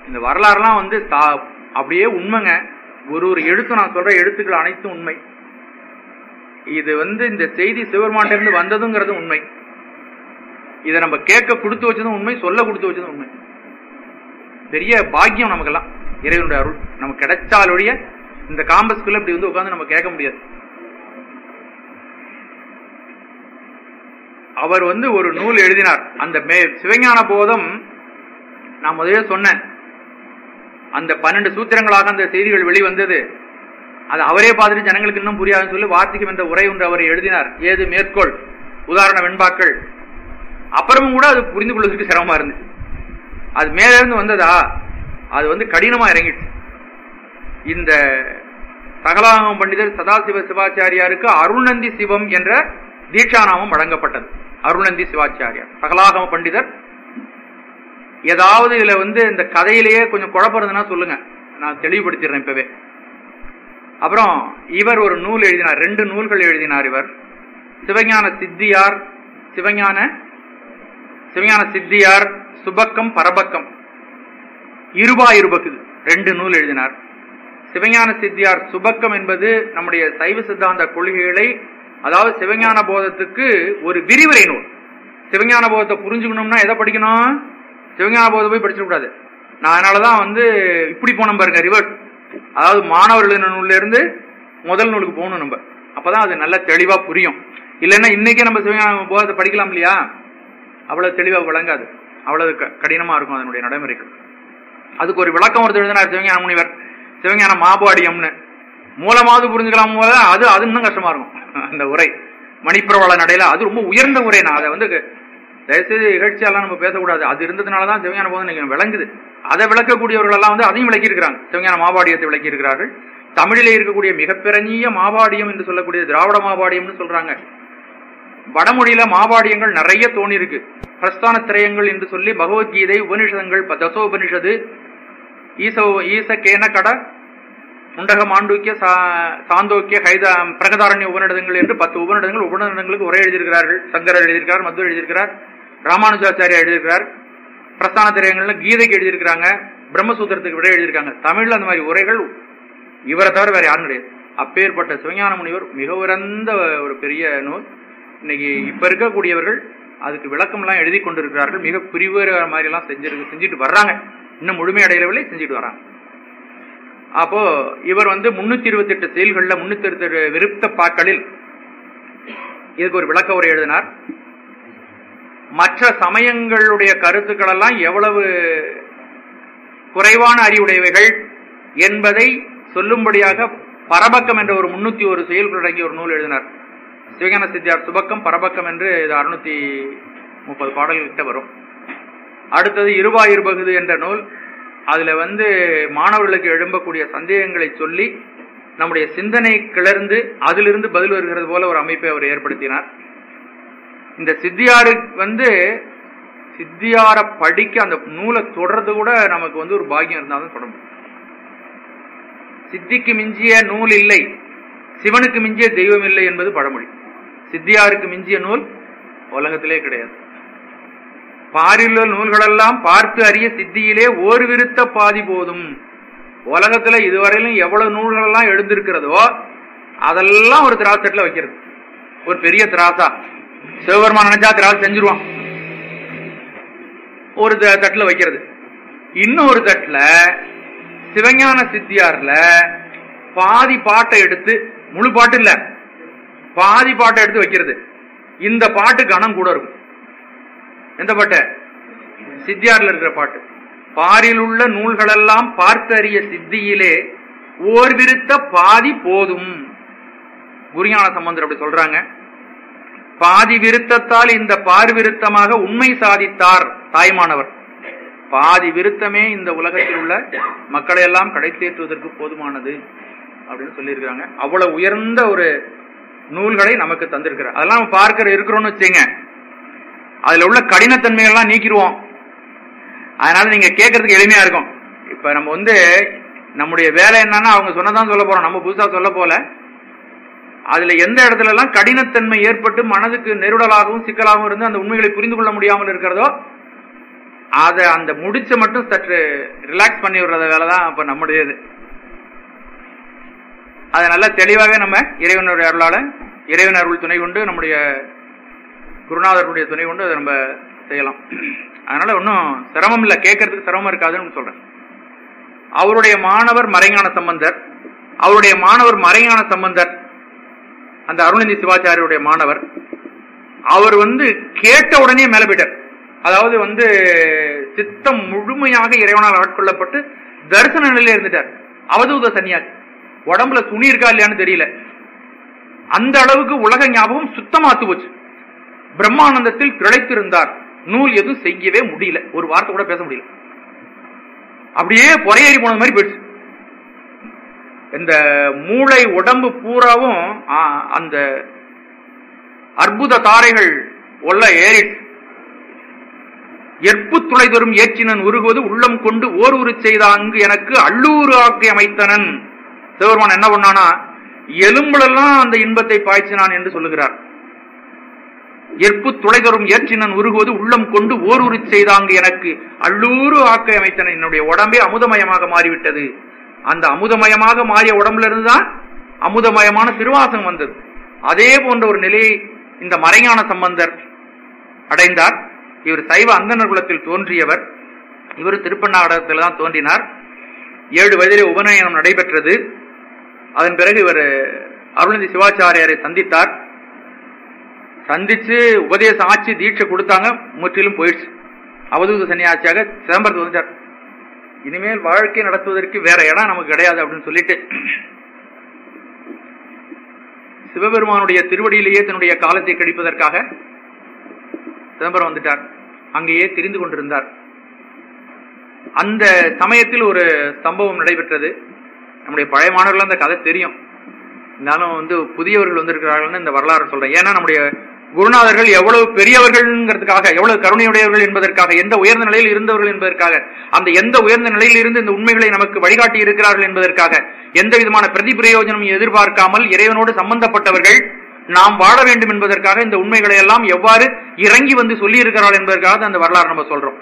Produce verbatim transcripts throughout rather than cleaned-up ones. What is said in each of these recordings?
இந்த வரலாறுலாம் வந்து அப்படியே உண்மைங்க. ஒரு ஒரு எழுத்து நான் சொல்ற எழுத்துக்கள் அனைத்தும் உண்மை. இது வந்து இந்த செய்தி சிவபெருமான்ட்ட இருந்து வந்ததுங்கிறது உண்மை. இதை நம்ம கேட்க கொடுத்து வச்சதும் உண்மை, சொல்ல கொடுத்து வச்சதும் உண்மை. பெரிய பாக்கியம் நமக்கெல்லாம் இறைவனுடைய அருள். நமக்கு கிடைச்சாலுடைய இந்த காம்பஸ்குள்ள இப்படி வந்து உட்கார்ந்து நம்ம கேட்க முடியாது. அவர் வந்து ஒரு நூல் எழுதினார். அந்த சிவஞான போதம் நான் முதலே சொன்னேன், அந்த பன்னெண்டு சூத்திரங்களாக அந்த செய்திகள் வெளிவந்தது. அது அவரே பார்த்துட்டு ஜனங்களுக்கு இன்னும் புரியாதுன்னு சொல்லி வார்த்தைக்கு என்ற உரை ஒன்று அவர் எழுதினார். ஏது மேற்கோள், உதாரண வெண்பாக்கள். அப்புறமும் கூட அது புரிந்து கொள்வதற்கு சிரமமா இருந்துச்சு. அது மேல இருந்து வந்ததா, அது வந்து கடினமா இறங்கிடுச்சு. இந்த சகலாகம பண்டிதர் சதாசிவ சிவாச்சாரியாருக்கு அருள்நந்தி சிவம் என்ற தீட்சாநாமம் வழங்கப்பட்டது. அருள்நந்தி சிவாச்சாரியார் சகலாகம பண்டிதர். ஏதாவது இதுல வந்து இந்த கதையிலேயே கொஞ்சம் குழப்பம் இருந்ததுன்னா சொல்லுங்க, நான் தெளிவுபடுத்திடுறேன் இப்பவே. அப்புறம் இவர் ஒரு நூல் எழுதினார், ரெண்டு நூல்கள் எழுதினார் இவர். சிவஞான சித்தியார், சிவஞான சிவஞான சித்தியார் சுபக்கம் பரபக்கம், இருபா இருபக்கு ரெண்டு நூல் எழுதினார். சிவஞான சித்தியார் சுபக்கம் என்பது நம்முடைய சைவ சித்தாந்த கொள்கைகளை, அதாவது சிவஞான போதத்துக்கு ஒரு விரிவுரை நூல். சிவஞான போதத்தை புரிஞ்சுக்கணும்னா எதை படிக்கணும்? சிவஞான போதத்தை போய் படிச்சுக்க கூடாது. நான் அதனாலதான் வந்து இப்படி போனோம் பாருங்க, ரிவர்ஸ். அதாவது மாணவர்கள் நூல்ல இருந்து முதல் நூலுக்கு போகணும் நம்ம. அப்பதான் அது நல்ல தெளிவா புரியும். இல்லைன்னா இன்னைக்கே நம்ம சிவஞான போதத்தை படிக்கலாம் இல்லையா, அவ்வளவு தெளிவா விளங்காது, அவ்வளவு கடினமா இருக்கும் அதனுடைய நடைமுறைக்கு. அதுக்கு ஒரு விளக்கம் ஒருத்தர் எழுதினார் சிவஞான முனிவர், சிவஞான மாபாடியம்னு. மூலமாவது புரிஞ்சுக்கலாம் போல, அது அது இன்னும் கஷ்டமா இருக்கும். அந்த உரை மணிப்பிரவள நடையில அது ரொம்ப உயர்ந்த உரை. நான் அதை வந்து தயவுசெய்து நிகழ்ச்சியெல்லாம் நம்ம பேசக்கூடாது. அது இருந்ததுனாலதான் சிவஞான போதம் நீங்க விளங்குது. அதை விளக்கக்கூடியவர்கள் எல்லாம் வந்து அதையும் விளக்கி இருக்கிறாங்க. சிவஞான மாபாடியத்தை விளக்கி இருக்கிறார்கள். தமிழிலே இருக்கக்கூடிய மிகப்பெரிய மாபாடியம் என்று சொல்லக்கூடிய திராவிட மாபாடியம்னு சொல்றாங்க. வடமொழியில மாபாடியங்கள் நிறைய தோணி இருக்கு. பிரஸ்தான திரயங்கள் என்று சொல்லி பகவத்கீதை, உபனிஷதங்கள், தசோபனிஷது, ஈச ஈச கேன கட முண்டக மாண்டூக்கிய சாந்தோக்கிய ஹைத பிரகதாரண்ய உபநிடதங்கள் என்று பத்து உபநிடதங்கள் உபநிடதங்களுக்கு உரை எழுதியிருக்கிறார்கள். சங்கரர் எழுதியிருக்கிறார், மத்துவர் எழுதியிருக்கிறார், ராமானுஜாச்சாரியா எழுதியிருக்கிறார். பிரஸ்தான திரயங்கள்ல கீதைக்கு எழுதியிருக்கிறாங்க, பிரம்மசூத்திரத்துக்கு விட எழுதியிருக்காங்க. தமிழ்ல அந்த மாதிரி உரைகள் இவரை தவிர வேற யாரும் கிடையாது. அப்பேற்பட்ட சிவஞான முனிவர் மிக உயர்ந்த ஒரு பெரிய நூல். இன்னைக்கு இப்ப இருக்கக்கூடியவர்கள் அதுக்கு விளக்கம் எல்லாம் எழுதி கொண்டிருக்கிறார்கள். மிக பிரிவு மாதிரி எல்லாம் செஞ்சிருக்கு செஞ்சுட்டு வர்றாங்க. இன்னும் முழுமையடையவில்லை, செஞ்சுட்டு வர்றாங்க. அப்போ இவர் வந்து முன்னூத்தி இருபத்தி எட்டு செயல்கள்ல முன்னூத்தி இருபத்தி எட்டு விருத்த பாக்களில் இதுக்கு ஒரு விளக்க உரை எழுதினார். மற்ற சமயங்களுடைய கருத்துக்கள் எல்லாம் எவ்வளவு குறைவான அறிவுடையவைகள் என்பதை சொல்லும்படியாக பரபக்கம் என்ற ஒரு முன்னூத்தி ஒரு செயல்கள் அடங்கிய ஒரு நூல் எழுதினார். சிவஞான சித்தியார் சுபக்கம் பரபக்கம் என்று இது அறுநூத்தி முப்பது பாடல்கள் கிட்ட வரும். அடுத்தது இருபா இருபகுது என்ற நூல். அதுல வந்து மாணவர்களுக்கு எழும்பக்கூடிய சந்தேகங்களை சொல்லி நம்முடைய சிந்தனை கிளர்ந்து அதிலிருந்து பதில் வருகிறது போல ஒரு அமைப்பை அவர் ஏற்படுத்தினார். இந்த சித்தியாருக்கு வந்து சித்தியார படிக்க அந்த நூலை தொடர்றது கூட நமக்கு வந்து ஒரு பாக்கியம் இருந்தாலும் தொடரும். சித்திக்கு மிஞ்சிய நூல் இல்லை, சிவனுக்கு மிஞ்சிய தெய்வம் இல்லை என்பது பழமொழி. சித்தியாருக்கு மிஞ்சிய நூல் உலகத்திலே கிடையாது. பாரிலுள்ள நூல்களெல்லாம் பார்த்து அறிய சித்தியிலே ஓர் விருத்த பாதி போதும். உலகத்துல இதுவரையிலும் எவ்வளவு நூல்கள் எல்லாம் எழுந்திருக்கிறதோ அதெல்லாம் ஒரு திராசட்ல வைக்கிறது. ஒரு பெரிய திராசா சிவபெருமான் நினைச்சா திராசை செஞ்சிருவான், ஒரு தட்டுல வைக்கிறது. இன்னொரு தட்டுல சிவஞான சித்தியார்ல பாதி பாட்டை எடுத்து, முழு பாட்டு இல்ல பாதி பாட்டை எடுத்து வைக்கிறது. இந்த பாட்டு கணம் கூட இருக்கும். எந்த பாட்டு? சித்தியார்ல இருக்கிற பாட்டு. பாரில் உள்ள நூல்களெல்லாம் பார்த்தறிய சித்தியிலே ஓர் விருத்த பாதி போதும். குருஞான சம்பந்தர் அப்படி சொல்றாங்க. பாதி விருத்தத்தால் இந்த பார் விருத்தமாக உண்மை சாதித்தார் தாய்மானவர். பாதி விருத்தமே இந்த உலகத்தில் உள்ள மக்களை எல்லாம் கடை தேற்றுவதற்கு போதுமானது அப்படின்னு சொல்லியிருக்கிறாங்க. அவ்வளவு உயர்ந்த ஒரு நூல்களை நமக்கு தந்திருக்கிறார். அதெல்லாம் நம்ம பார்க்கிற இருக்கிறோம்னு வச்சுங்க, அதுல உள்ள கடினத்தன்மைகள்லாம் நீக்கிடுவோம். அதனால நீங்க கேட்கறதுக்கு எளிமையா இருக்கும். இப்ப நம்ம வந்து நம்முடைய வேலை என்னன்னா அவங்க சொன்னதான் சொல்ல போறோம், நம்ம புதுசா சொல்ல போல. அதுல எந்த இடத்துல எல்லாம் கடினத்தன்மை ஏற்பட்டு மனதுக்கு நெருடலாகவும் சிக்கலாகவும் இருந்து அந்த உண்மைகளை புரிந்து கொள்ள முடியாமல் இருக்கிறதோ அத அந்த முடிச்ச மட்டும் சற்று ரிலாக்ஸ் பண்ணி விடுறத வேலைதான் இப்ப நம்முடையது. அதை நல்லா தெளிவாகவே நம்ம இறைவனுடைய அருளால, இறைவன் அருள் துணை கொண்டு, நம்முடைய குருநாதருடைய துணை கொண்டு அதை நம்ம செய்யலாம். அதனால ஒன்னும் சிரமம் இல்லை, கேட்கறதுக்கு சிரமம் இருக்காதுன்னு சொல்றேன். அவருடைய மாணவர் மறைஞான சம்பந்தர், அவருடைய மாணவர் மறைஞான சம்பந்தர் அந்த அருணந்தி சிவாச்சாரியருடைய மாணவர். அவர் வந்து கேட்ட உடனே மேல போயிட்டார். அதாவது வந்து சித்தம் முழுமையாக இறைவனால் ஆட்கொள்ளப்பட்டு தரிசன நிலையில இருந்துட்டார். அவதூத சன்னியாசி. உடம்புல துணி இருக்கா இல்லையான்னு தெரியல. அந்த அளவுக்கு உலக ஞாபகம் சுத்தமாத்து போச்சு. பிரம்மானந்தத்தில் திளைத்திருந்தார். நூல் எதுவும் செய்யவே முடியல, ஒரு வார்த்தை கூட பேச முடியல. அப்படியே பொறையேறி போன மாதிரி போயிடுச்சு. இந்த மூளை உடம்பு பூராவும் அந்த அற்புத தாரைகள் உள்ள ஏறிட்டு, எற்பு துளை தரும் ஏற்றினன் உருகுவது உள்ளம் கொண்டு ஓர் உரு செய்தாங்கு எனக்கு அள்ளூறு ஆக்கி அமைத்தனன். சிவபெருமான் என்ன பண்ணானா, எலும்புலெல்லாம் அந்த இன்பத்தை பாய்ச்சினான் என்று சொல்லுகிறார். எற்பு துளை தரும் ஏற்றினன் உருகுவது உள்ளம் கொண்டு ஓர் உரு செய்தாங்கு எனக்கு அள்ளூறு ஆக்கி அமைத்தனன். என்னுடைய உடம்பே அமுதமயமாக மாறிவிட்டது. அந்த அமுதமயமாக மாறிய உடம்புல இருந்துதான் அமுதமயமான திருவாசகம் வந்தது. அதே போன்ற ஒரு நிலையை இந்த மறைஞான சம்பந்தர் அடைந்தார். இவர் சைவ அந்தணர் குலத்தில் தோன்றியவர். இவர் திருப்பண்ணாடகத்தில் தான் தோன்றினார். ஏழு வயதிலே உபநயனம் நடைபெற்றது. அதன் பிறகு இவர் அருணந்தி சிவாச்சாரியாரை சந்தித்தார். சந்திச்சு உபதேச ஆட்சி தீட்சை கொடுத்தாங்க. முற்றிலும் போயிடுச்சு. அவதூத சன்னியாசியாக சிதம்பரத்துக்கு வந்துட்டார். இனிமேல் வாழ்க்கை நடத்துவதற்கு வேற இடம் நமக்கு கிடையாது அப்படின்னு சொல்லிட்டு சிவபெருமானுடைய திருவடியிலேயே தன்னுடைய காலத்தை கழிப்பதற்காக சிதம்பரம் வந்துட்டார். அங்கேயே திரிந்து கொண்டிருந்தார். அந்த சமயத்தில் ஒரு சம்பவம் நடைபெற்றது. நம்முடைய பழைய மாணவர்கள் அந்த கதை தெரியும். இருந்தாலும் வந்து புதியவர்கள் வந்திருக்கிறார்கள் இந்த வரலாறு சொல்றேன். ஏன்னா நம்முடைய குருநாதர்கள் எவ்வளவு பெரியவர்கள்ங்கிறதுக்காக, எவ்வளவு கருணையுடையவர்கள் என்பதற்காக, எந்த உயர்ந்த நிலையில் இருந்தவர்கள் என்பதற்காக, அந்த எந்த உயர்ந்த நிலையில் இருந்து இந்த உண்மைகளை நமக்கு வழிகாட்டி இருக்கிறார்கள் என்பதற்காக, எந்த விதமான பிரதி பிரயோஜனம் எதிர்பார்க்காமல் இறைவனோடு சம்பந்தப்பட்டவர்கள் நாம் வாழ வேண்டும் என்பதற்காக இந்த உண்மைகளை எல்லாம் எவ்வாறு இறங்கி வந்து சொல்லி இருக்கிறார்கள் என்பதற்காக அந்த வரலாறு நம்ம சொல்றோம்.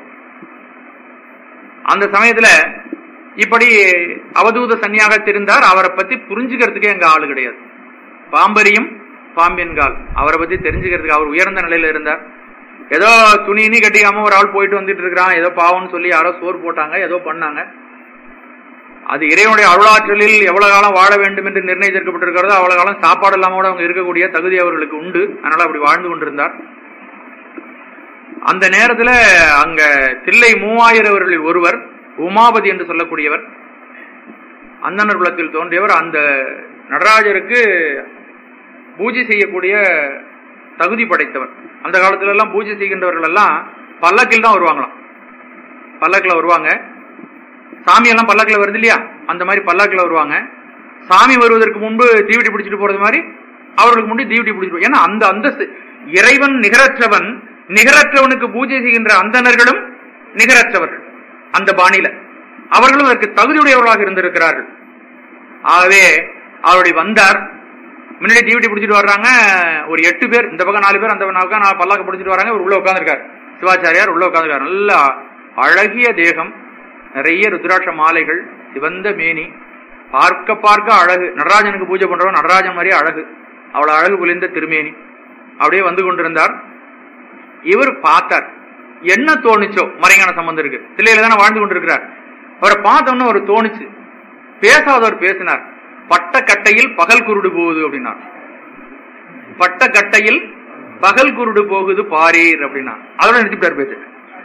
அந்த சமயத்துல இப்படி அவதூத சன்னியாக இருந்தார். அவரை பத்தி புரிஞ்சுக்கிறதுக்கே எங்க ஆளு கிடையாது. பாம்பரியும் பாம்பின்கால் அவரை பத்தி தெரிஞ்சுக்கிறதுக்கு அவர் உயர்ந்த நிலையில இருந்தார். ஏதோ துணினி கட்டிக்காம ஒரு ஆள் போயிட்டு வந்துட்டு இருக்கிறான், ஏதோ பாவம்னு சொல்லி யாரோ சோறு போட்டாங்க, ஏதோ பண்ணாங்க. அது இறைவனுடைய அருளாற்றலில் எவ்வளவு காலம் வாழ வேண்டும் என்று நிர்ணயிக்கப்பட்டிருக்கிறதோ அவ்வளவு காலம் சாப்பாடு இல்லாம கூட அவங்க இருக்கக்கூடிய தகுதி அவர்களுக்கு உண்டு. அதனால அப்படி வாழ்ந்து கொண்டிருந்தார். அந்த நேரத்துல அங்க தில்லை மூவாயிரவர்களில் ஒருவர் உமாபதி என்று சொல்லக்கூடியவர், அந்தணர் குலத்தில் தோன்றியவர். அந்த நடராஜருக்கு பூஜை செய்யக்கூடிய தகுதி படைத்தவர். அந்த காலத்துல எல்லாம் பூஜை செய்கின்றவர்கள் எல்லாம் பல்லக்கில் தான் வருவாங்களாம். பல்லக்கில் வருவாங்க. சாமி எல்லாம் பல்லக்கில் வருது இல்லையா, அந்த மாதிரி பல்லக்கில் வருவாங்க. சாமி வருவதற்கு முன்பு தீவட்டி பிடிச்சிட்டு போறது மாதிரி அவர்களுக்கு முன்பு தீவட்டி பிடிச்சிட்டு. ஏன்னா அந்த அந்தஸ்து, இறைவன் நிகரற்றவன், நிகரற்றவனுக்கு பூஜை செய்கின்ற அந்தணர்களும் நிகரற்றவர்கள். அந்த பாணியில அவர்களும் அதற்கு தகுதியுடையவர்களாக இருந்திருக்கிறார்கள். ஆகவே அவருடைய வந்தார். முன்னாடி தீவட்டி பிடிச்சிட்டு வர்றாங்க. ஒரு எட்டு பேர், இந்த பக்கம் நாலு பேர், அந்த பக்கம் நாலு பல்லாக்க பிடிச்சிட்டு வராங்க. உள்ள உட்காந்துருக்காரு சிவாச்சாரியார். உள்ள உட்காந்துருக்காரு. நல்ல அழகிய தேகம், நிறைய ருத்ராட்ச மாலைகள், சிவந்த மேனி, பார்க்க பார்க்க அழகு. நடராஜனுக்கு பூஜை பண்றவன் நடராஜன் மாதிரியே அழகு, அவ்வளவு அழகு குளிர்ந்த திருமேனி. அப்படியே வந்து கொண்டிருந்தார். இவர் பார்த்தார். என்ன தோணுச்சோ மறைஞான சம்பந்தருக்கு, தில்லையில தானே வாழ்ந்து கொண்டிருக்கிறார். அவரை பார்த்தோன்னு ஒரு தோணுச்சு. பேசாதவர் பேசினார். பட்ட கட்டையில் பகல் குருடு போகுது அப்படின்னா, பட்ட கட்டையில் பகல் குருடு போகுது பாரீர் அப்படின்னா, அதோட நிறுத்திட்டார் பேச.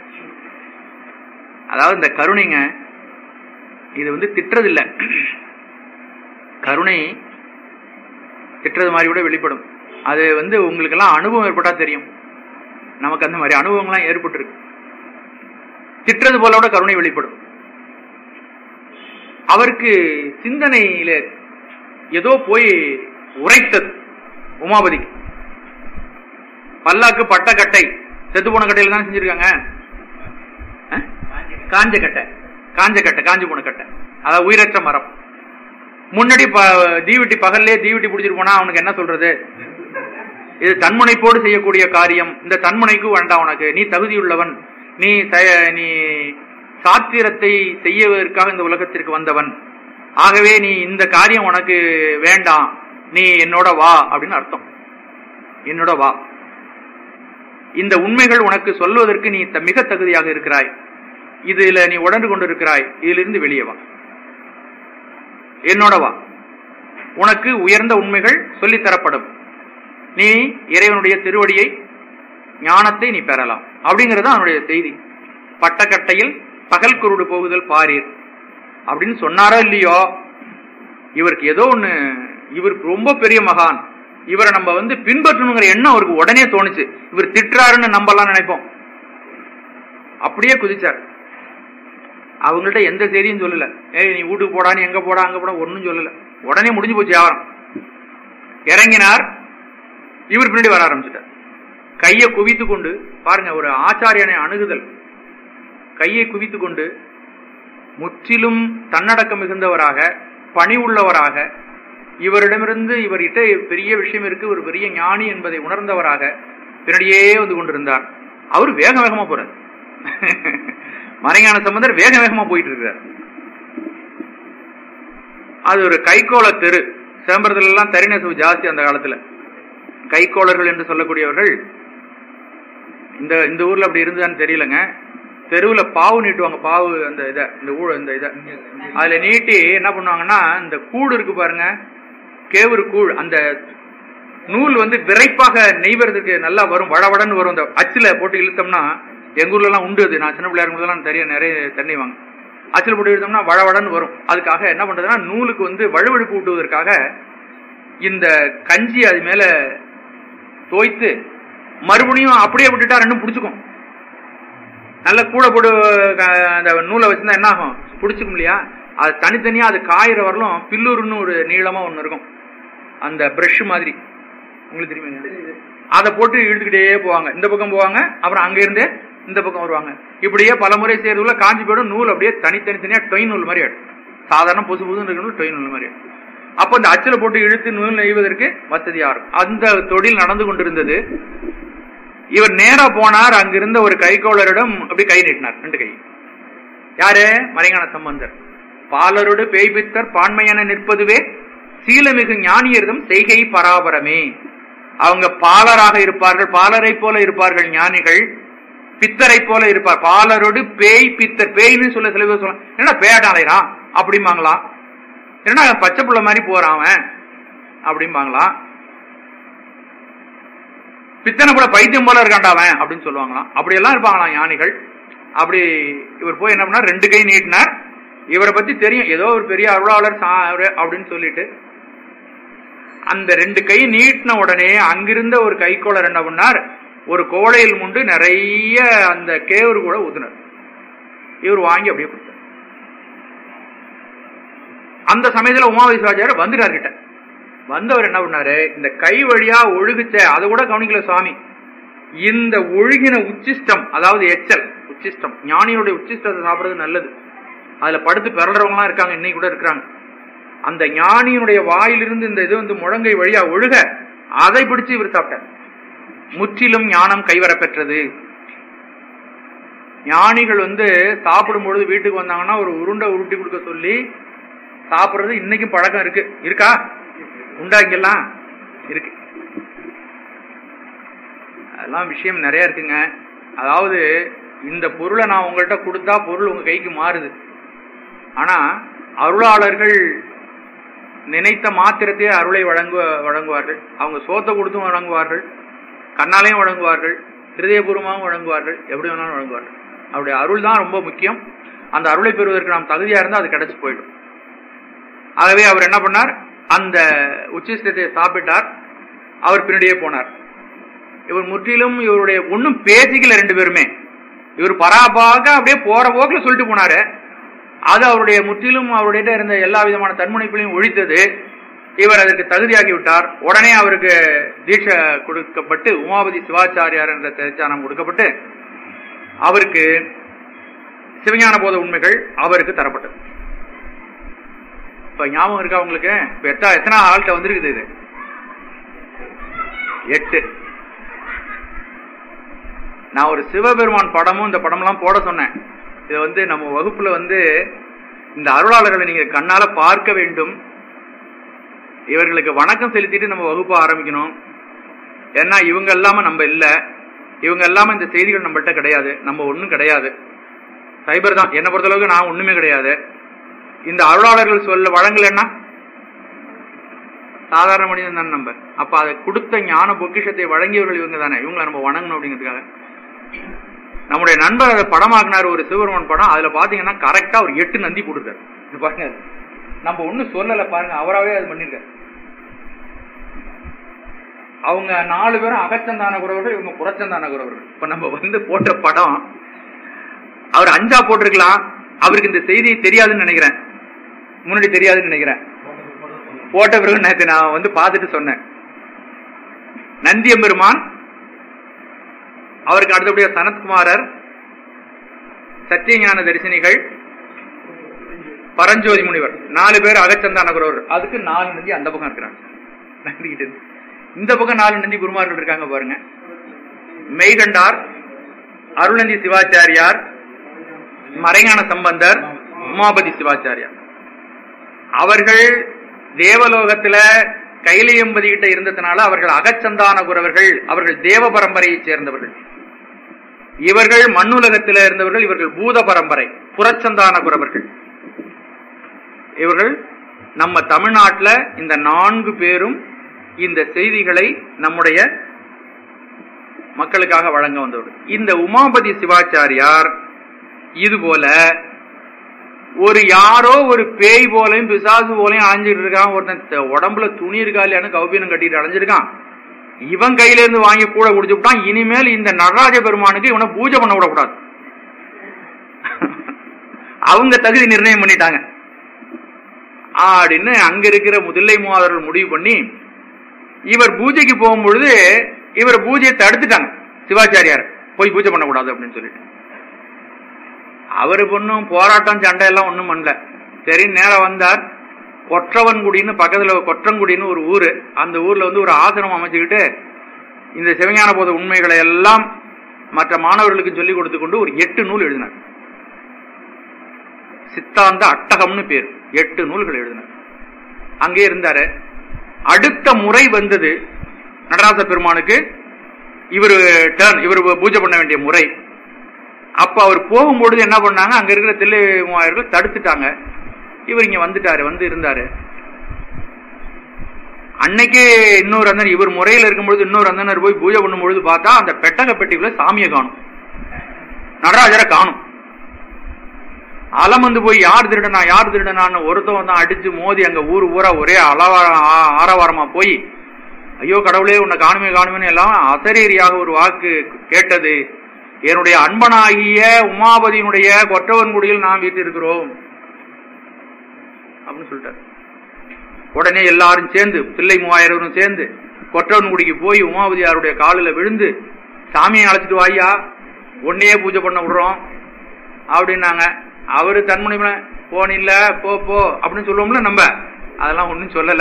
அதாவது இந்த கருணைங்க, இது வந்து திட்டுறது இல்ல. கருணை திட்டுறது மாதிரி கூட வெளிப்படும். அது வந்து உங்களுக்கு எல்லாம் அனுபவம் ஏற்பட்டா தெரியும். நமக்கு அந்த மாதிரி அனுபவங்கள்லாம் ஏற்பட்டு இருக்கு. திட்டுறது போல கூட கருணை வெளிப்படும். அவருக்கு சிந்தனையில ஏதோ போய் உரைத்தது. உமாபதிக்கு பல்லாக்கு பட்ட கட்டை, செத்து போன கட்டையில தான் செஞ்சிருக்காங்க. காஞ்ச கட்டை, காஞ்ச கட்டை, காஞ்சி போன கட்டை, அதாவது உயிரற்ற மரம். முன்னாடி தீவட்டி பகல்லே தீவட்டி பிடிச்சிட்டு போனா அவனுக்கு என்ன சொல்றது? இது தன்முனைப்போடு செய்யக்கூடிய காரியம். இந்த தன்முனைக்கு வேண்டாம் உனக்கு, நீ தகுதியுள்ளவன், நீ நீ சாத்திரத்தை செய்வதற்காக இந்த உலகத்திற்கு வந்தவன், ஆகவே நீ இந்த காரியம் உனக்கு வேண்டாம், நீ என்னோட வா அப்படின்னு அர்த்தம். என்னோட வா, இந்த உண்மைகள் உனக்கு சொல்வதற்கு நீ மிக தகுதியாக இருக்கிறாய், இதுல நீ உணர்ந்து கொண்டிருக்கிறாய், இதிலிருந்து வெளியே வா, என்னோட வா, உனக்கு உயர்ந்த உண்மைகள் சொல்லித்தரப்படும், நீ இறைவனுடைய திருவடியை ஞானத்தை நீ பெறலாம் அப்படிங்கறது அவனுடைய செய்தி. பட்டக்கட்டையில் பகல் குருடு போகுதல் பாரீர் அப்படின்னு சொன்னாரோ இல்லையோ, இவருக்கு ஏதோ ஒண்ணு, இவருக்கு ரொம்ப பெரிய மகான், இவரை நம்ம வந்து பின்பற்றணுங்கிற எண்ணம் அவருக்கு உடனே தோணுச்சு. இவர் திட்டுறாருன்னு நம்ம எல்லாம் நினைப்போம், அப்படியே குதிச்சார். அவங்கள்ட்ட எந்த செய்தியும் சொல்லல, ஏய் நீ வீட்டுக்கு போடா, நீ எங்க போடா அங்க போடா, ஒன்னும் சொல்லல, உடனே முடிஞ்சு போச்சு வியாபாரம். இறங்கினார், இவர் பின்னாடி வர ஆரம்பிச்சுட்டார். கையை குவித்து கொண்டு பாருங்க, ஒரு ஆச்சாரியனை அணுகுதல், கையை குவித்து கொண்டு முற்றிலும் தன்னடக்கம் மிகுந்தவராக, பணி உள்ளவராக, இவரிடமிருந்து இவர்கிட்ட பெரிய விஷயம் இருக்கு, ஒரு பெரிய ஞானி என்பதை உணர்ந்தவராக பின்னாடியே வந்து கொண்டிருந்தார். அவர் வேக வேகமா போறார். மறைஞான சம்பந்தர் வேக வேகமா போயிட்டு இருக்கிறார். அது ஒரு கைகோள தெரு. சிதம்பரத்துல எல்லாம் தரிநெசவு ஜாஸ்தி அந்த காலத்துல. கைகோளர்கள் என்று சொல்லக்கூடியவர்கள் இந்த இந்த ஊர்ல அப்படி இருந்ததான்னு தெரியலங்க. தெருவுல பாவு நீட்டுவாங்க, பாவு அந்த இதை, இந்த ஊழ இந்த இதை அதுல நீட்டி என்ன பண்ணுவாங்கன்னா, இந்த கூடு இருக்கு பாருங்க, கேவுரு கூழ், அந்த நூல் வந்து விரைப்பாக நெய்வறதுக்கு நல்லா வரும், வடவடன்னு வரும். அந்த அச்சுல போட்டு இழுத்தோம்னா, எங்க ஊர்ல எல்லாம் உண்டு அது, நான் சின்ன பிள்ளையா இருக்கும்போதெல்லாம் தெரிய நிறைய தண்ணி வாங்க, அச்சுல போட்டு இழுத்தோம்னா வடவடன்னு வரும். அதுக்காக என்ன பண்றதுன்னா, நூலுக்கு வந்து வழுவழுப்பு ஊட்டுவதற்காக இந்த கஞ்சி அது மேல தோய்த்து மறுபடியும் அப்படியே விட்டுட்டா ரெண்டும் பிடிச்சுக்கும். நல்ல கூட போட்டு அந்த நூலை வச்சிருந்தா என்ன ஆகும், பிடிச்சிக்கும் இல்லையா? அது தனித்தனியா அது காயிற வரலும் பில்லூர்னு ஒரு நீளமா ஒண்ணு இருக்கும், அந்த பிரஷ் மாதிரி, உங்களுக்கு தெரியுமா? அதை போட்டு இழுத்துக்கிட்டே போவாங்க, இந்த பக்கம் போவாங்க, அப்புறம் அங்க இருந்து இந்த பக்கம் வருவாங்க. இப்படியே பல முறை செய்யறதுல காஞ்சி போயிடும், நூல் அப்படியே தனித்தனி தனியா டொய் நூல் மாதிரி ஆயிடும். சாதாரண பொசு பொசுன்னு இருக்கணும், டொய் நூல் மாதிரி ஆயிடும். அப்ப அந்த அச்சுல போட்டு இழுத்து நூல் நெய்வதற்கு வசதியா இருக்கும். அந்த தொழில் நடந்து கொண்டிருந்தது. இவர் நேரா போனார், அங்கிருந்த ஒரு கைகோளரிடம் அப்படி கை நீட்டினார், ரெண்டு கை. யாரு? மறைஞான சம்பந்தர். பாலரோடு பேய்பித்தர் பான்மையென நிற்பதுவே சீலமிகு ஞானியர்தம் செய்கை பராபரமே. அவங்க பாலராக இருப்பார்கள், பாலரை போல இருப்பார்கள் ஞானிகள், பித்தரை போல இருப்பார். பாலரோடு பேய் பித்தர், பேய்னு சொல்ல சில பேர் சொல்ல, என்ன பேயாட்டாலைறான் அப்படிம்பாங்களாம், என்ன பச்சை புள்ள மாதிரி போறான் அவன் அப்படிம்பாங்களாம், பித்தனை கூட பைத்தியம் போல இருக்காண்டாவன் அப்படின்னு சொல்லுவாங்களாம். அப்படியெல்லாம் இருப்பாங்களாம் ஞானிகள். அப்படி இவர் போய் என்ன பண்ணார், ரெண்டு கை நீட்டினார். இவரை பத்தி தெரியும், ஏதோ ஒரு பெரிய அருளாளர் அப்படின்னு சொல்லிட்டு அந்த ரெண்டு கை நீட்டின உடனே அங்கிருந்த ஒரு கைக்கோளர் என்ன பண்ணார், ஒரு கோடையில் முண்டு நிறைய அந்த கேவரு கூட ஊத்துனார். இவர் வாங்கி அப்படியே கொடுத்தார். அந்த சமயத்துல உமாவதி சிவாச்சாரியர் வந்துட்டார் கிட்ட. வந்தவர் என்ன பண்ணாரு, இந்த கை வழியா ஒழுகுச்ச அதை கூட கவனிக்கல சுவாமி. இந்த ஒழுகின உச்சிஷ்டம், அதாவது எச்சல் உச்சிஷ்டம், ஞானியுடைய உச்சிஷ்டத்தை சாப்பிடுறது நல்லது. அதுல படுத்து பிறல்றவங்க எல்லாம் இருக்காங்க, இன்னைக்கு கூட இருக்கிறாங்க. அந்த ஞானியினுடைய வாயிலிருந்து இந்த இது வந்து முழங்கை வழியா ஒழுக, அதை பிடிச்சு இவர் சாப்பிட்டார். முற்றிலும் ஞானம் கைவர பெற்றது. ஞானிகள் வந்து சாப்பிடும் பொழுது வீட்டுக்கு வந்தாங்கன்னா ஒரு உருண்டை உருட்டி கொடுக்க சொல்லி சாப்பிடுறது இன்னைக்கும் பழக்கம் இருக்கு. இருக்கா? உண்டா? இங்கெல்லாம் இருக்கு. அதெல்லாம் விஷயம் நிறைய இருக்குங்க. அதாவது இந்த பொருளை நான் உங்கள்கிட்ட கொடுத்தா பொருள் உங்க கைக்கு மாறுது. ஆனா அருளாளர்கள் நினைத்த மாத்திரத்தையே அருளை வழங்கு வழங்குவார்கள். அவங்க சோத்தை கொடுத்தும் வழங்குவார்கள், கண்ணாலையும் வழங்குவார்கள், ஹிருதயபூர்வமாகவும் வழங்குவார்கள், எப்படி வேணாலும் வழங்குவார்கள். அவருடைய அருள் தான் ரொம்ப முக்கியம். அந்த அருளை பெறுவதற்கு நாம் தகுதியா இருந்தால் அது கிடைச்சு போயிடும். ஆகவே அவர் என்ன பண்ணார், அந்த உச்சிஷ்டத்தை சாப்பிட்டார். அவர் பின்னாடியே போனார். இவர் முற்றிலும் இவருடைய ஒன்னும் பேசிக்கல, ரெண்டு பேருமே. இவர் பராபாக அப்படியே போற போக்குல சொல்லிட்டு போனாரு. அது அவருடைய முற்றிலும் அவருடைய இருந்த எல்லா விதமான தன்முனைப்புகளையும் ஒழித்தது. இவர் அதற்கு தகுதியாகி விட்டார். உடனே அவருக்கு தீட்சை கொடுக்கப்பட்டு உமாபதி சிவாச்சாரியார் என்ற திருச்சானம் கொடுக்கப்பட்டு அவருக்கு சிவஞான போத உண்மைகள் அவருக்கு தரப்பட்டது. இப்ப ஞாபகம் இருக்கா உங்களுக்கு? இப்ப எத்தனை எத்தனை ஆள்கிட்ட வந்திருக்குது? இது எட்டு. நான் ஒரு சிவபெருமான் படமும் இந்த படம்லாம் போட சொன்னேன். இதை வந்து நம்ம வகுப்புல வந்து இந்த அருளாளர்களை நீங்க கண்ணால பார்க்க வேண்டும். இவர்களுக்கு வணக்கம் செலுத்திட்டு நம்ம வகுப்பு ஆரம்பிக்கணும். ஏன்னா இவங்க இல்லாம நம்ம இல்ல, இவங்க இல்லாம இந்த செய்திகள் நம்மள்கிட்ட கிடையாது, நம்ம ஒண்ணும் கிடையாது, சைபர் தான். என்னை பொறுத்தளவுக்கு நான் ஒண்ணுமே கிடையாது. இந்த அருளாளர்கள் சொல்ல வழங்கல் என்ன, சாதாரண மனிதன் தான் நம்ம. அப்ப அதை கொடுத்த ஞான பொக்கிஷத்தை வழங்கியவர்கள் இவங்க தானே, இவங்களை நம்ம வணங்கணும் அப்படிங்கிறதுக்காக. நம்முடைய நண்பர் அதை படமாக்குனார், ஒரு சிவபெருமான் படம். அதுல பாத்தீங்கன்னா கரெக்டா ஒரு எட்டு நந்தி போட்டுருக்காரு பாருங்க. நம்ம ஒண்ணும் சொல்லல பாருங்க, அவராவே அது பண்ணிருக்காரு. அவங்க நாலு பேரும் அகச்சந்தான குறவர்கள், இவங்க புறச்சந்தான குறவர்கள். இப்ப நம்ம வந்து போட்ட படம் அவர் அஞ்சா போட்டிருக்கலாம். அவருக்கு இந்த செய்தி தெரியாதுன்னு நினைக்கிறேன், முன்னாடி தெரியாதுன்னு நினைக்கிறேன். போட்ட பிறகு நேற்று நான் வந்து பார்த்துட்டு சொன்னேன். நந்தியம்பெருமான், அவருக்கு அடுத்தபடியா சனத்குமாரர், சத்தியஞான தரிசனிகள், பரஞ்சோதி முனிவர், நாலு பேர் அகச்சந்தான குறவர்கள். அதுக்கு நாலு நந்தி அந்த பக்கம் இருக்கிறாங்க. நந்திக்கிட்டு இந்த பக்கம் நாலு நந்தி குருமார்கள் இருக்காங்க பாருங்க. மெய்கண்டார், அருள்நந்தி சிவாச்சாரியார், மறைஞான சம்பந்தர், உமாபதி சிவாச்சாரியார். அவர்கள் தேவலோகத்துல கைலையம்பதி கிட்ட இருந்ததுனால அவர்கள் அகச்சந்தான குறவர்கள், அவர்கள் தேவ பரம்பரையை சேர்ந்தவர்கள். இவர்கள் மண்ணுலகத்தில் இருந்தவர்கள், இவர்கள் பூத பரம்பரை, புறச்சந்தான குறவர்கள். இவர்கள் நம்ம தமிழ்நாட்டில் இந்த நான்கு பேரும் இந்த செய்திகளை நம்முடைய மக்களுக்காக வழங்க வந்தவர்கள். இந்த உமாபதி சிவாச்சாரியார் இதுபோல ஒரு யாரோ ஒரு பேய் போலையும் பிசாசு போலையும் அலைஞ்சிட்டு இருக்கான். ஒருத்தன் உடம்புல துணி இருக்கா இல்லையானு கௌபீனம் கட்டிட்டு அலைஞ்சிருக்கான். இவன் கையில இருந்து வாங்கி கூட குடிச்சு விட்டான். இனிமேல் இந்த நடராஜ பெருமானுக்கு இவனை பூஜை பண்ண விடக்கூடாது. அவங்க தகுதி நிர்ணயம் பண்ணிட்டாங்க அப்படின்னு அங்க இருக்கிற முதலை மூவாதர்கள் முடிவு பண்ணி இவர் பூஜைக்கு போகும்பொழுது இவர் பூஜையை தடுத்துட்டாங்க. சிவாச்சாரியார் போய் பூஜை பண்ணக்கூடாது அப்படின்னு சொல்லிட்டு அவரு பொண்ணும் போராட்டம் சண்டை எல்லாம் ஒண்ணும் பண்ணல. சரி, நேரம் வந்தார். கொற்றவன்குடின்னு பக்கத்துல கொற்றங்குடின்னு ஒரு ஊரு, அந்த ஊர்ல வந்து ஒரு ஆசிரமம் அமைச்சுக்கிட்டு இந்த சிவஞான போத உண்மைகளை எல்லாம் மற்ற மாணவர்களுக்கு சொல்லிக் கொடுத்து கொண்டு ஒரு எட்டு நூல் எழுதினார். சித்தாந்த அட்டகம்னு பேர். எட்டு நூல்கள் எழுதினார். அங்கே இருந்தாரு. அடுத்த முறை வந்தது நடராஜ பெருமானுக்கு இவர் டர்ன், இவர் பூஜை பண்ண வேண்டிய முறை. அப்ப அவர் போகும்பொழுது என்ன பண்ணாங்க, அங்க இருக்கிற தில்லை மூவாயிரர்கள் தடுத்துட்டாங்க. இவர் இங்க வந்துட்டாரு, வந்து இருந்தாரு. அன்னைக்கே இன்னொரு அந்தனர், இவர் முறையில் இருக்கும்பொழுது இன்னொரு அந்தனர் போய் பூஜை பண்ணும் பொழுது பார்த்தா அந்த பெட்டக பெட்டிக்குள்ள சாமியை காணும், நடராஜரை காணும். அலம் வந்து போய் யார் திருடனா யார் திருடனான்னு ஒருத்தவன் தான் அடிச்சு மோதி அங்க ஊர் ஊரா ஒரே அளவாரம் ஆரவாரமா போய் ஐயோ கடவுளே உன்னை காணுமே காணுமே எல்லாம் அசரீரியாக ஒரு வாக்கு கேட்டது. என்னுடைய அன்பனாகிய உமாபதியினுடைய கொற்றவன்குடியில் நாம் வீட்டு இருக்கிறோம் அப்படின்னு சொல்லிட்டார். உடனே எல்லாரும் சேர்ந்து பிள்ளை மூவாயிரம் சேர்ந்து கொற்றவன்குடிக்கு போய் உமாபதியாருடைய காலில் விழுந்து சாமியை அழைச்சிட்டு வாயா, உன்னையே பூஜை பண்ண விடுறோம் அப்படின்னாங்க. அவரு தன்முனை போன் இல்ல போ போ அப்படின்னு சொல்லுவோம்ல, நம்ம அதெல்லாம் ஒன்னும் சொல்லல.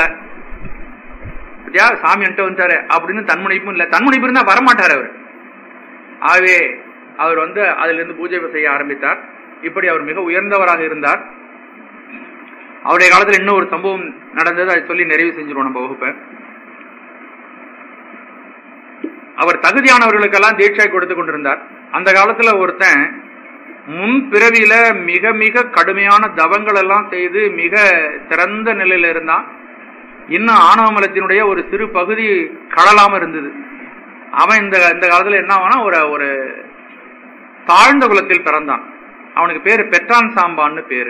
சாமி என்கிட்ட வந்துட்டாரு அப்படின்னு தன்முனைப்பும் இல்ல. தன்முனைப்பு இருந்தா வரமாட்டாரு அவர். ஆகவே அவர் வந்து அதுல இருந்து பூஜை செய்ய ஆரம்பித்தார். இப்படி அவர் மிக உயர்ந்தவராக இருந்தார். அவருடைய காலத்துல இன்னும் ஒரு சம்பவம் நடந்தது, அதை சொல்லி நிறைவு செஞ்சிருவோம் நம்ம வகுப்பை. அவர் தகுதியானவர்களுக்கெல்லாம் தீட்சை கொடுத்து கொண்டிருந்தார். அந்த காலத்துல ஒருத்தன் முன் பிறவியில மிக மிக கடுமையான தவங்கள் எல்லாம் செய்து மிக சிறந்த நிலையில இருந்தான். இன்னும் ஆணவமலத்தினுடைய ஒரு சிறு பகுதி கடலாம இருந்தது. அவன் இந்த இந்த காலத்துல என்ன ஆனா ஒரு ஒரு தாழ்ந்த குலத்தில் பிறந்தான். அவனுக்கு பேரு பெற்றான் சாம்பான்னு பேரு.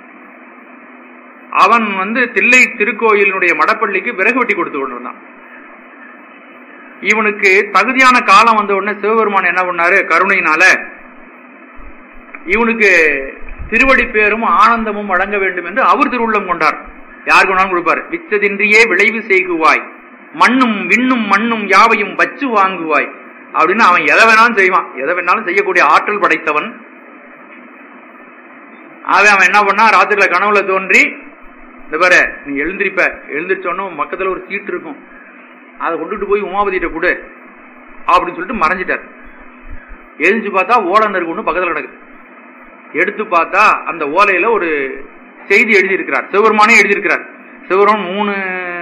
அவன் வந்து தில்லை திருக்கோயிலினுடைய மடப்பள்ளிக்கு விறகு வெட்டி கொடுத்து கொண்டிருந்தான். இவனுக்கு தகுதியான காலம் வந்த உடனே சிவபெருமான் என்ன பண்ணாரு, கருணையினால இவனுக்கு திருவடி பேரும் ஆனந்தமும் வழங்க வேண்டும் என்று அவர் திருவுள்ளம் கொண்டார். யார் கொண்டாலும் கொடுப்பார். விச்சதின்றியே விளைவு செய்குவாய், மண்ணும் விண்ணும் மண்ணும் யாவையும் வச்சு வாங்குவாய் அப்படின்னு அவன் எதை வேணாலும் செய்வான். எதை வேணாலும் செய்யக்கூடிய ஆற்றல் படைத்தவன். ஆக அவன் என்ன பண்ணா, ராத்திரில கனவுல தோன்றி இந்த பாரு நீ எழுந்திருப்ப, எழுந்திரிச்சோன்னும் பக்கத்துல ஒரு சீட்டு இருக்கும், அதை கொண்டுட்டு போய் உமாபதியிட்ட கொடு அப்படின்னு சொல்லிட்டு மறைஞ்சிட்டார். எழுந்து பார்த்தா ஓலை நறுக்கு ஒண்ணு பக்கத்துல கிடக்குது. எடுத்து பார்த்தா அந்த ஓலையில ஒரு செய்தி எழுதியிருக்கிறார், சிவபெருமானே எழுதியிருக்கிறார். சிவபெருமான் மூணு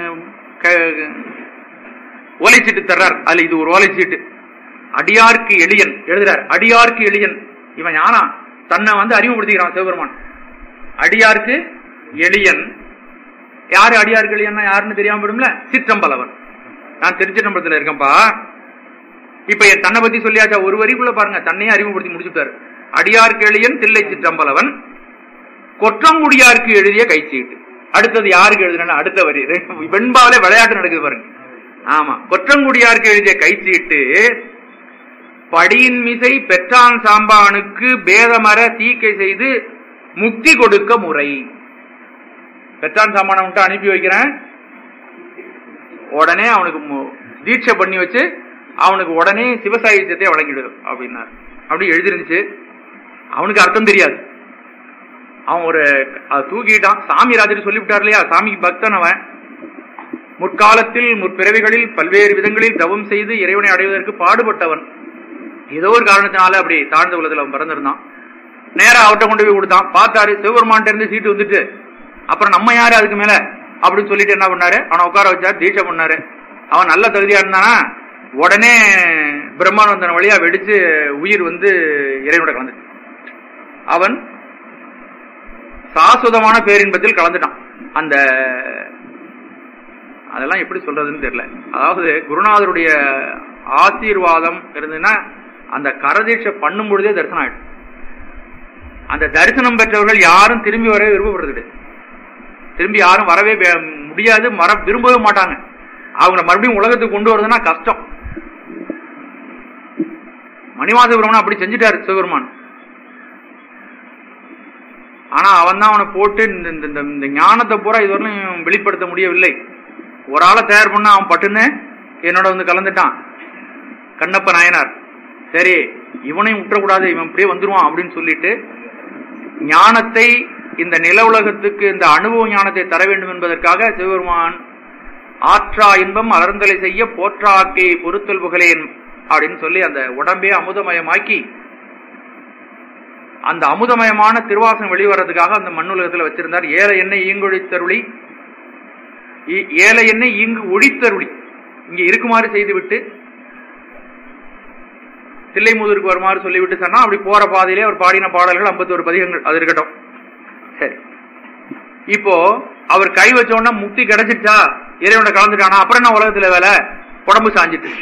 ஓலைச்சீட்டு தர்றார். அதுல இது ஒரு ஓலைச்சீட்டு. அடியார்க்கு எளியன் எழுதுறார். அடியார்க்கு எளியன், இவன் யானா தன்னை வந்து அறிமுகப்படுத்திக்கிறான் சிவபெருமான். அடியார்க்கு எளியன். யாரு அடியார்க்கு எளியன்னா யாருன்னு தெரியாம போயிடும்ல, சிற்றம்பலவன். நான் திருச்சிற்றம்பலத்துல இருக்கேன்ப்பா. இப்ப என் தன்னை பத்தி சொல்லியாச்சா, ஒரு வரிக்குள்ள பாருங்க தன்னையே அறிமுகப்படுத்தி முடிச்சுட்டாரு. அடியார்க்கு எளியன் தில்லை சிற்றம்பலவன், கொற்றங்குடியாருக்கு எழுதிய கைச்சீட்டு. அடுத்தது யாருக்கு எழுதுனா அடுத்த வரி வெண்பாவிலே விளையாட்டு நடக்குது பாருங்க. ஆமா, கொற்றங்குடியாருக்கு எழுதிய கைச்சீட்டு படியின் மிசை பெற்றான் சாம்பானுக்கு பேதமர தீக்கை செய்து முக்தி கொடுக்க முறை. பெற்றான் சாம்பானை விட்டு அனுப்பி வைக்கிறேன், உடனே அவனுக்கு தீட்சை பண்ணி வச்சு அவனுக்கு உடனே சிவசாகித்யத்தை வழங்கிடு அப்படின்னாரு. அப்படி எழுதிருந்துச்சு. அவனுக்கு அர்த்தம் தெரியாது. அவன் ஒரு அதை தூக்கிட்டான். சாமி ராஜர் சொல்லிவிட்டார் இல்லையா, சாமிக்கு பக்தன் அவன். முற்காலத்தில் முற்பிறவிகளில் பல்வேறு விதங்களில் தவம் செய்து இறைவனை அடைவதற்கு பாடுபட்டவன். ஏதோ ஒரு காரணத்தினால அப்படி தாழ்ந்த உலகத்தில் அவன் பிறந்திருந்தான். நேரம் அவட்ட கொண்டு போய் கொடுத்தான். பார்த்தாரு சிவபெருமான்ட்ட இருந்து சீட்டு வந்துட்டு, அப்புறம் நம்ம யாரு அதுக்கு மேல அப்படின்னு சொல்லிட்டு என்ன பண்ணாரு, அவனை உட்கார வச்சாரு, தீட்சை பண்ணாரு. அவன் நல்ல தகுதியா இருந்தானா உடனே பிரம்மானந்தன் வழியா வெடிச்சு உயிர் வந்து இறைவனோட கலந்துச்சு. அவன் சாஸ்வதமான பேரின்பத்தில் கலந்துட்டான். அந்த அதெல்லாம் எப்படி சொல்றதுன்னு தெரியல. அதாவது குருநாதருடைய ஆசீர்வாதம் இருந்ததுன்னா அந்த கரதீட்சை பண்ணும் பொழுதே தரிசனம் ஆயிடும். அந்த தரிசனம் பெற்றவர்கள் யாரும் திரும்பி வரவே விரும்பப்படுறது, திரும்பி யாரும் வரவே முடியாது, வர விரும்பவே மாட்டாங்க. அவங்க மறுபடியும் உலகத்துக்கு கொண்டு வருதுன்னா கஷ்டம். மணிவாச பெருமான் அப்படி செஞ்சுட்டாரு சிவபெருமான். ஆனா அவன் தான் அவனை போட்டு இந்த ஞானத்தை பூரா இதுவரையும் வெளிப்படுத்த முடியவில்லை. ஒரு ஆளை தயார் பண்ண அவன் பட்டுன்னு என்னோட வந்து கலந்துட்டான் கண்ணப்ப நாயனார். சரி இவனையும் விட்டுறக்கூடாது, இவன் இப்படியே வந்துருவான் அப்படின்னு சொல்லிட்டு ஞானத்தை இந்த நில உலகத்துக்கு இந்த அனுபவ ஞானத்தை தர வேண்டும் என்பதற்காக சிவபெருமான் ஆற்றா இன்பம் அலர்ந்தலை செய்ய போற்றாக்கை பொறுத்தல் புகழேன் அப்படின்னு சொல்லி அந்த உடம்பே அமுதமயமாக்கி அந்த அமுதமயமான திருவாசனம் வெளிவரதுக்காக அந்த மண்ணுலகத்தில் வச்சிருந்தார். ஏழை எண்ணெய் ஈங்கொழித்தருளி, ஏழை எண்ணெய் இங்கு ஒழித்தருளி இங்க இருக்குமாறு செய்துவிட்டு தில்லைமுதூருக்கு வருமாறு சொல்லிவிட்டு சொன்னா அப்படி போற பாதையிலே அவர் பாடின பாடல்கள் ஐம்பத்தி ஒரு பதிகங்கள். அது இருக்கட்டும். சரி, இப்போ அவர் கை வச்சோன்னா முக்தி கிடைச்சிட்டா, இறைவனை கலந்துட்டானா, அப்புறம் என்ன உலகத்துல வேலை, உடம்பு சாஞ்சிட்டு.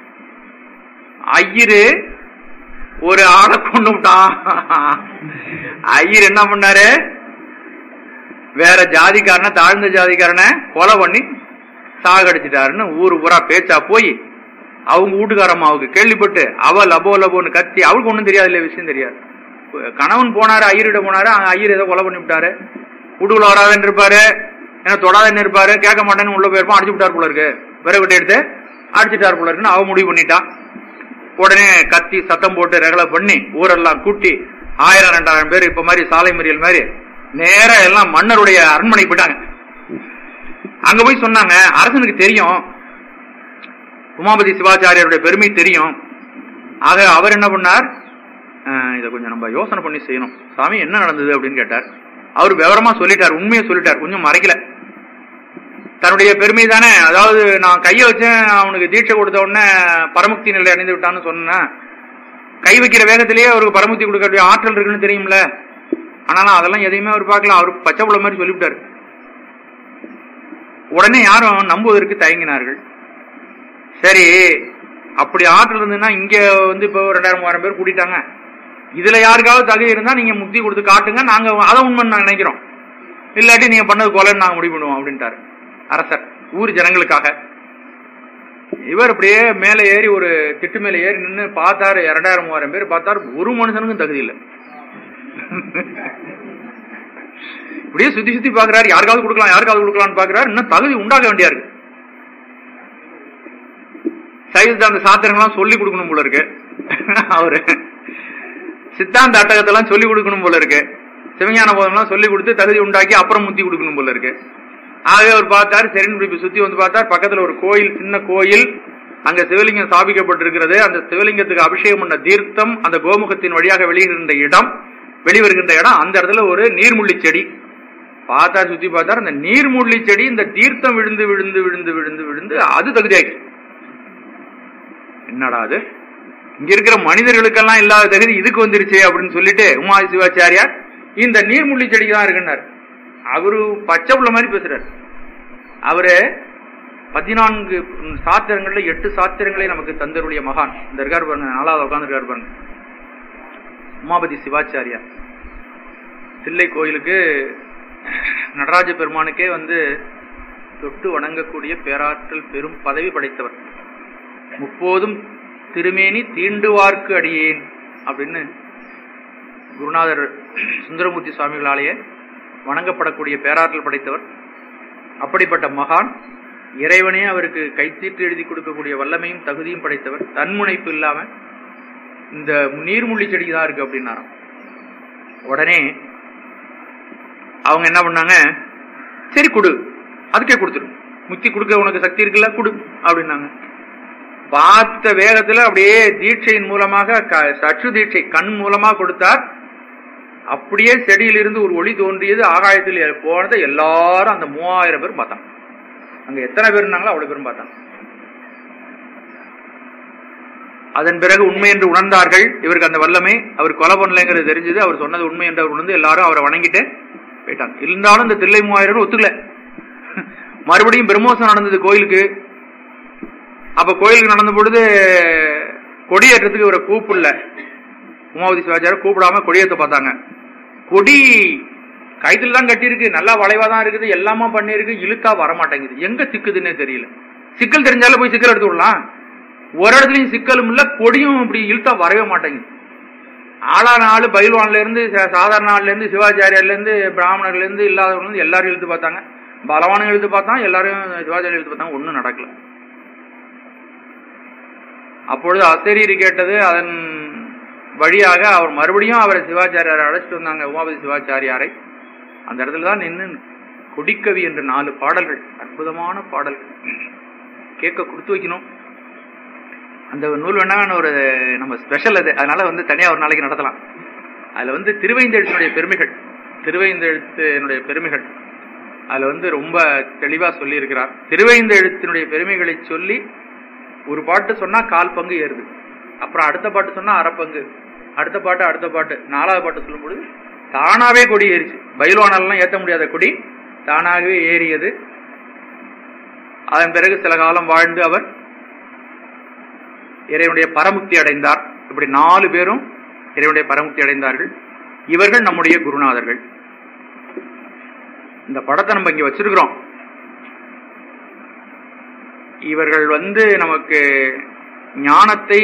ஐயரு ஒரு ஆளை கொண்டு விட்டான். ஐயர் என்ன பண்ணாரு, வேற ஜாதிக்காரனை தாழ்ந்த ஜாதிக்காரனை கொலை பண்ணி சாகடிச்சிட்டாருன்னு ஊரு பூரா பேச்சா போய் அவங்க வீட்டுக்காரம்மாவுக்கு கேள்விப்பட்டு அவள் லபோ லபோன்னு கத்தி, அவளுக்கு ஒண்ணும் தெரியாது, இல்ல விஷயம் தெரியாது. கணவன் போனாரு, ஐயரிட போனாரு, ஐயர் ஏதோ கொலை பண்ணி விட்டாரு. வீட்டுக்குள்ள வராதன்னு இருப்பாரு, ஏன்னா தொடாதன்னு இருப்பாரு, கேட்க மாட்டேன்னு உள்ள போயிருப்பான், அடிச்சு விட்டார் போல இருக்கு, விறகு விட்டு எடுத்து அடிச்சுட்டார் போல இருக்குன்னு அவ முடிவு பண்ணிட்டான். உடனே கத்தி சத்தம் போட்டு ரகலை பண்ணி ஊரெல்லாம் கூட்டி ஆயிரம் ரெண்டாயிரம் பேர் இப்ப மாதிரி சாலை மறியல் மாதிரி நேர எல்லாம் மன்னருடைய அரண்மனை போயிட்டாங்க. அங்க போய் சொன்னாங்க, அரசனுக்கு தெரியும் உமாபதி சிவாச்சாரியருடைய பெருமை தெரியும். ஆக அவர் என்ன பண்ணார், இதை கொஞ்சம் நம்ம யோசனை பண்ணி செய்யணும், சாமி என்ன நடந்தது அப்படின்னு கேட்டார். அவர் விவரமா சொல்லிட்டார், உண்மையை சொல்லிட்டார், கொஞ்சம் மறைக்கல. தன்னுடைய பெருமை தானே, அதாவது நான் கையை வச்சேன் அவனுக்கு தீட்சை கொடுத்த உடனே பரமுக்தி நிலை அடைந்து விட்டான்னு சொன்ன, கை வைக்கிற வேகத்திலேயே அவருக்கு பரமுக்தி கொடுக்க ஆற்றல் இருக்குன்னு தெரியும்ல. ஆனாலும் அதெல்லாம் எதையுமே அவர் பார்க்கலாம், அவருக்கு பச்சை புள்ள மாதிரி சொல்லிவிட்டாரு. உடனே யாரும் நம்புவதற்கு தயங்கினார்கள். சரி அப்படி ஆற்றல் இருந்ததுன்னா இங்க வந்து இப்போ ரெண்டாயிரம் மூவாயிரம் பேர் கூட்டிட்டாங்க, இதுல யாருக்காவது தகுதி இருந்தா நீங்க முக்தி கொடுத்து காட்டுங்க, நாங்க அதை உண்மைன்னு நாங்க நினைக்கிறோம், இல்லாட்டி நீங்க பண்ணது கொலைன்னு நாங்க முடிவு பண்ணுவோம் அப்படின்ட்டாரு அரசர் ஊர் ஜனங்களுக்காக. இவர் அப்படியே மேல ஏறி ஒரு திட்டு மேல ஏறி நின்று பார்த்தாரு, இரண்டாயிரம் மூவாயிரம் பேர் பார்த்தாரு, ஒரு மனுஷனுக்கும் தகுதி இல்லை. இப்படியே சுத்தி சுத்தி பாக்குறாரு, யாருக்காவது கொடுக்கலாம் யாருக்காவது கொடுக்கலாம்னு பாக்குறாரு, இன்னும் தகுதி உண்டாக்க வேண்டியா இருக்கு. சைவ அந்த சாத்திரங்கள்லாம் சொல்லி கொடுக்கணும் போல இருக்கு, அவரு சித்தாந்த அட்டகத்தெல்லாம் சொல்லி கொடுக்கணும் போல இருக்கு, சிவஞான போதம்லாம் சொல்லி கொடுத்து தகுதி உண்டாக்கி அப்புறம் முத்தி கொடுக்கணும் போல இருக்கு. ஆகவே அவர் பார்த்தாரு, சரின்னு இப்படி சுத்தி வந்து பார்த்தார், பக்கத்துல ஒரு கோயில், சின்ன கோயில், அங்க சிவலிங்கம் ஸ்தாபிக்கப்பட்டிருக்கிறது. அந்த சிவலிங்கத்துக்கு அபிஷேகம் பண்ண தீர்த்தம் அந்த கோமுகத்தின் வழியாக வெளியிடுகின்ற இடம் வெளிவருகின்ற இடம், அந்த இடத்துல ஒரு நீர்முள்ளி செடி. பார்த்தா சுத்தி பார்த்தார், அந்த நீர்முள்ளி செடி இந்த தீர்த்தம் விழுந்து விழுந்து விழுந்து விழுந்து விழுந்து அது தகுதியாகி, என்னடா அது இங்க இருக்கிற மனிதர்களுக்கெல்லாம் இல்லாத தகுதி இதுக்கு வந்துருச்சு அப்படின்னு சொல்லிட்டு உமாதி சிவாச்சாரியார் இந்த நீர்முள்ளி செடிக்கு தான் இருக்குன்னார். அவரு பச்சை புள்ள மாதிரி பேசுறாரு. அவரு பதினான்கு சாத்திரங்கள்ல எட்டு சாத்திரங்களை நமக்கு தந்தருடைய மகான் இந்த இருக்காரு பாருங்க, நாலாவது உட்கார்ந்து இருக்காரு பாருங்க, உமாபதி சிவாச்சாரியார். தில்லை கோயிலுக்கு நடராஜ பெருமானுக்கே வந்து தொட்டு வணங்கக்கூடிய பேராற்றல் பெரும் பதவி படைத்தவர். முப்போதும் திருமேனி தீண்டுவார்க்கு அடியேன் அப்படின்னு குருநாதர் சுந்தரமூர்த்தி சுவாமிகளாலேயே வணங்கப்படக்கூடிய பேராற்றல் படைத்தவர். அப்படிப்பட்ட மகான் இறைவனே அவருக்கு கைத்தீட்டு எழுதி கொடுக்கக்கூடிய வல்லமையும் தகுதியும் படைத்தவர். தன்முனைப்பு இல்லாம இந்த நீர்முள்ளி செடிக்கு தான் இருக்கு அப்படின்னாராம். உடனே அவங்க என்ன பண்ணாங்க, சரி கொடு, அதுக்கே கொடுத்துரு, முத்தி கொடுக்க உனக்கு சக்தி இருக்குல்ல கொடு அப்படின்னாங்க. பார்த்த வேகத்துல அப்படியே தீட்சையின் மூலமாக சற்று தீட்சை கண் மூலமா கொடுத்தார். அப்படியே செடியிலிருந்து ஒரு ஒளி தோன்றியது, ஆகாயத்தில் போனதை எல்லாரும் அந்த மூவாயிரம் பேர் பார்த்தாங்க. அங்க எத்தனை பேர் இருந்தாங்களோ அவ்வளவு பேரும் பார்த்தாங்க. அதன் பிறகு உண்மை என்று உணர்ந்தார்கள். இவருக்கு அந்த வல்லமை, அவர் கொலை பண்ணலைங்கிறது தெரிஞ்சது. அவர் சொன்னது உண்மை என்று அவர் உணர்ந்து எல்லாரும் அவரை வணங்கிட்டு போயிட்டாங்க. இருந்தாலும் இந்த தில்லை மூவாயிரம் ஒத்துக்கல. மறுபடியும் பிரம்மோசம் நடந்தது கோயிலுக்கு. அப்ப கோயிலுக்கு நடந்த பொழுது கொடியேற்றத்துக்கு இவரை கூப்பிடல. உமாவதி சிவாச்சாரியர் கூப்பிடாம கொடியேற்ற பார்த்தாங்க. கொடி கைத்துல தான் கட்டி இருக்கு, நல்லா வளைவாதான் இருக்குது, எல்லாமா பண்ணிருக்கு, இழுத்தா வரமாட்டேங்குது. எங்க சிக்குதுன்னே தெரியல. சிக்கல் தெரிஞ்சாலும் போய் சிக்கல் எடுத்து விடலாம். ஒரு இடத்துலயும் சிக்கலும் இல்ல, கொடியும் இப்படி இழுத்தா வரவே மாட்டேங்குது. ஆளான ஆளு பயில்வான்ல இருந்து சாதாரண ஆள்ல இருந்து சிவாச்சாரியார்ல இருந்து பிராமணர்ல இருந்து இல்லாதவங்க இருந்து எல்லாரும் இழுத்து பார்த்தாங்க. பலவானும் இழுத்து பார்த்தான், எல்லாரும் சிவாச்சாரியம் இழுத்து பார்த்தாங்க, ஒன்னும் நடக்கல. அப்பொழுது அசரீரி கேட்டது. அதன் வழியாக அவர் மறுபடியும் அவரை சிவாச்சாரியாரை அழைச்சிட்டு வந்தாங்க, உமாபதி சிவாச்சாரியாரை. அந்த இடத்துல தான் நின்று கொடிக்கவி என்ற நாலு பாடல்கள், அற்புதமான பாடல்கள் கேட்க கொடுத்து வைக்கணும். அந்த நூல் வேணா ஒரு நம்ம ஸ்பெஷல் அது, அதனால வந்து தனியா ஒரு நாளைக்கு நடத்தலாம். அதுல வந்து திருவைந்தெழுத்தினுடைய பெருமைகள், திருவைந்தெழுத்தினுடைய பெருமைகள் அதுல வந்து ரொம்ப தெளிவா சொல்லி இருக்கிறார். திருவைந்தெழுத்தினுடைய பெருமைகளை சொல்லி ஒரு பாட்டு சொன்னா கால் பங்கு ஏறுது, அப்புறம் அடுத்த பாட்டு சொன்னா அரை பங்கு, அடுத்த பாட்டு அடுத்த பாட்டு நாலாவது பாட்டு சொல்லும் பொழுது தானாவே கொடி ஏறிச்சு. பயில்வானெல்லாம் ஏற்ற முடியாத கொடி தானாகவே ஏறியது. அதன் பிறகு சில காலம் வாழ்ந்து அவர் இறைவனுடைய பரமுக்தி அடைந்தார். இப்படி நாலு பேரும் இறைவனுடைய பரமுக்தி அடைந்தார்கள். இவர்கள் நம்முடைய குருநாதர்கள். இந்த படத்தை நம்ம இங்க வச்சிருக்கிறோம். இவர்கள் வந்து நமக்கு ஞானத்தை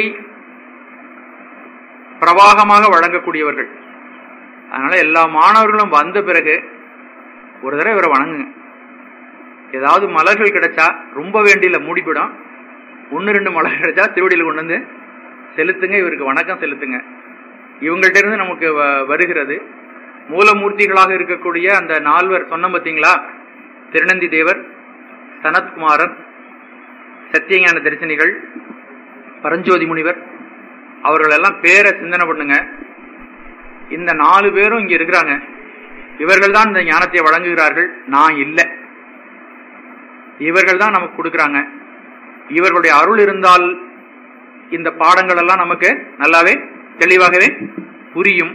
பிரவாகமாக வழங்கக்கூடியவர்கள். அதனால எல்லா மாணவர்களும் வந்த பிறகு ஒரு தடவை இவரை வணங்குங்க. ஏதாவது மலர்கள் கிடைச்சா, ரொம்ப வேண்டியில மூடிவிடும், ஒன்னு ரெண்டு மலர் கிடைச்சா திருவடியில கொண்டு வந்து செலுத்துங்க, இவருக்கு வணக்கம் செலுத்துங்க. இவங்கள்ட்ட இருந்து நமக்கு வருகிறது மூலமூர்த்திகளாக இருக்கக்கூடிய அந்த நால்வர் சொன்ன பார்த்தீங்களா, திருநந்தி தேவர், சனத்குமாரர், சத்தியஞான தரிசனிகள், பரஞ்சோதி முனிவர், அவர்கள் எல்லாம் பேரை சிந்தனை பண்ணுங்க. இந்த நாலு பேரும் இங்க இருக்கிறாங்க. இவர்கள் தான் இந்த ஞானத்தை வழங்குகிறார்கள், நான் இல்லை. இவர்கள் தான் நமக்கு கொடுக்கிறாங்க. இவர்களுடைய அருள் இருந்தால் இந்த பாடங்கள் எல்லாம் நமக்கு நல்லாவே தெளிவாகவே புரியும்.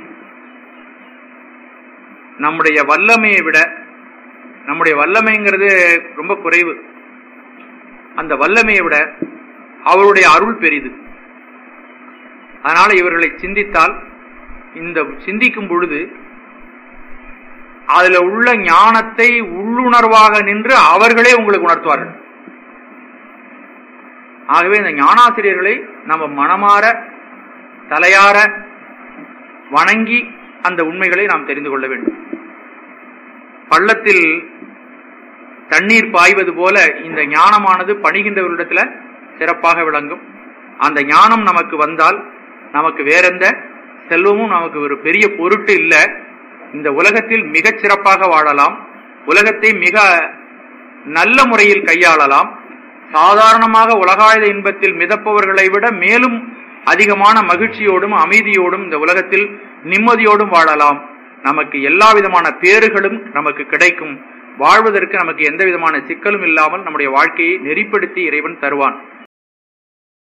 நம்முடைய வல்லமையை விட, நம்முடைய வல்லமைங்கிறது ரொம்ப குறைவு, அந்த வல்லமையை விட அவருடைய அருள் பெரிது. அதனால இவர்களை சிந்தித்தால், இந்த சிந்திக்கும் பொழுது அதுல உள்ள ஞானத்தை உள்ளுணர்வாக நின்று அவர்களே உங்களுக்கு உணர்த்துவார்கள். ஆகவே இந்த ஞானாசிரியர்களை நம்ம மனமாற தலையார வணங்கி அந்த உண்மைகளை நாம் தெரிந்து கொள்ள வேண்டும். பள்ளத்தில் தண்ணீர் பாய்வது போல இந்த ஞானமானது பணிகின்றவர்களிடத்துல சிறப்பாக விளங்கும். அந்த ஞானம் நமக்கு வந்தால் நமக்கு வேறெந்த செல்வமும் நமக்கு ஒரு பெரிய பொருட்டு இல்லை. இந்த உலகத்தில் மிகச் சிறப்பாக வாழலாம், உலகத்தை மிக நல்ல முறையில் கையாளலாம், சாதாரணமாக உலகாயுத இன்பத்தில் மிதப்பவர்களை விட மேலும் அதிகமான மகிழ்ச்சியோடும் அமைதியோடும் இந்த உலகத்தில் நிம்மதியோடும் வாழலாம். நமக்கு எல்லா விதமான பேறுகளும் நமக்கு கிடைக்கும். வாழ்வதற்கு நமக்கு எந்த விதமான சிக்கலும் இல்லாமல் நம்முடைய வாழ்க்கையை நெறிப்படுத்தி இறைவன் தருவான்.